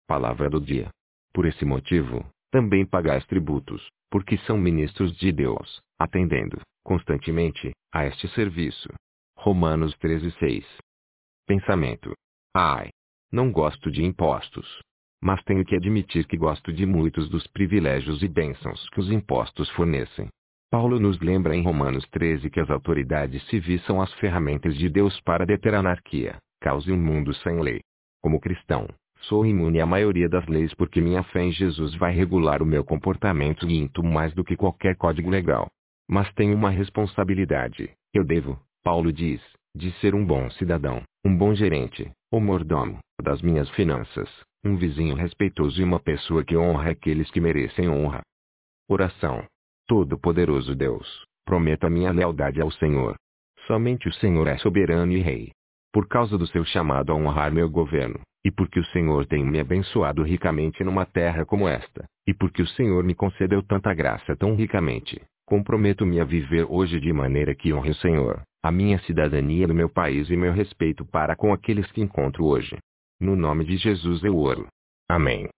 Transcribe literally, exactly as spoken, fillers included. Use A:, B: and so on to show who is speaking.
A: Palavra do dia. Por esse motivo, também pagais tributos, porque são ministros de Deus, atendendo, constantemente, a este serviço. Romanos treze, seis. Pensamento. Ai! Não gosto de impostos. Mas tenho que admitir que gosto de muitos dos privilégios e bênçãos que os impostos fornecem. Paulo nos lembra em Romanos treze que as autoridades civis são as ferramentas de Deus para deter a anarquia, caos e um mundo sem lei. Como cristão, sou imune à maioria das leis porque minha fé em Jesus vai regular o meu comportamento muito mais do que qualquer código legal. Mas tenho uma responsabilidade, eu devo, Paulo diz, de ser um bom cidadão, um bom gerente, ou mordomo, das minhas finanças, um vizinho respeitoso e uma pessoa que honra aqueles que merecem honra. Oração. Todo-Poderoso Deus, prometo a minha lealdade ao Senhor. Somente o Senhor é soberano e rei. Por causa do seu chamado a honrar meu governo, e porque o Senhor tem me abençoado ricamente numa terra como esta, e porque o Senhor me concedeu tanta graça tão ricamente, comprometo-me a viver hoje de maneira que honre o Senhor, a minha cidadania do meu país e meu respeito para com aqueles que encontro hoje. No nome de Jesus eu oro. Amém.